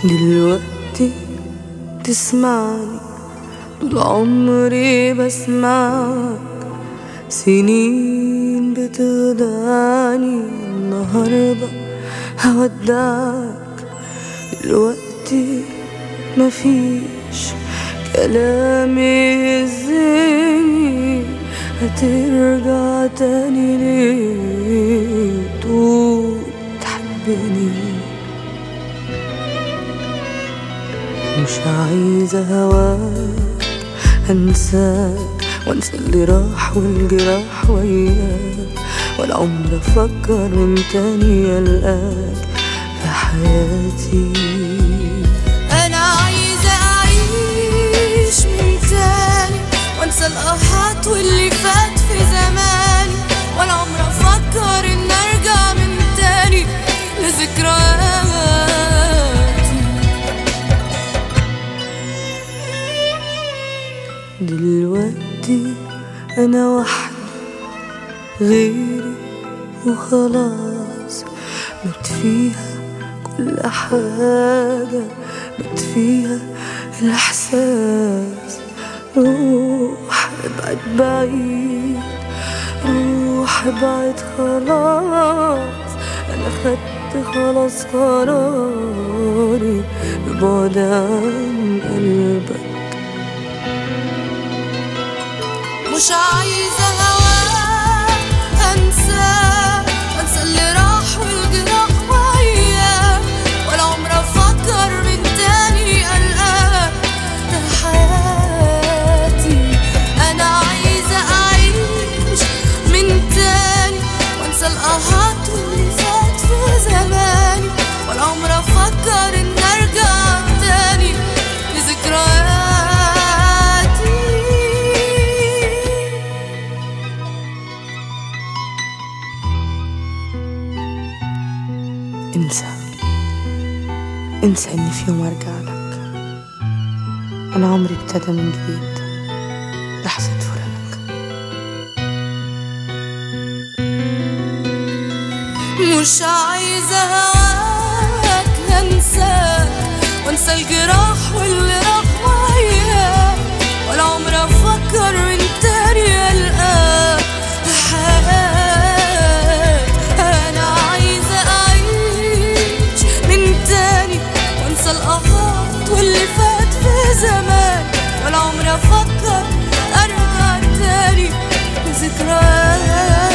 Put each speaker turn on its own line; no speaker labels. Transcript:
دلوقتي تسمعني، طول عمري بسمعك، سنين بتخدعني، النهاردة هودعك. دلوقتي مفيش كلام يهزني، هترجع تاني ليه تقول تحبني؟ مش عايزة هواك، هنساك وانسى اللي راح والجراح وياك، ولا عمري افكر من تاني القاك في حياتي.
انا عايزة اعيش من تاني وانسى القهات واللي فات في زماني، ولا عمري افكر ان ارجع من تاني لذكرياتي.
دلوقتي انا وحدي غيري وخلاص، مات فيها كل حاجة، مات فيها الإحساس. روح ابعد بعيد، روح ابعد خلاص، أنا خدت خلاص قراري ببعد عن قلبك.
مش عايزة هواك، هنساك وانسى اللي راح والجراح وياك، ولا عمري افكر من تاني القاك ده حياتي. انا عايزة اعيش من تاني وانسى القهات واللي فات في زماني، ولا عمري افكر ان ارجع تاني لذكرياتي.
انسى اني في يوم ارجع لك، انا عمري ابتدى من جديد لحظة فراقك.
مش عايزة هواك، هنساك وانسى الجراح واللي راح وياك، ولا عمري افكر من تاني القاك ده حياتي. انا عايزة اعيش من تاني وانسى القهات واللي فات في زمان، ولا عمري افكر ارجع تاني لذكريات.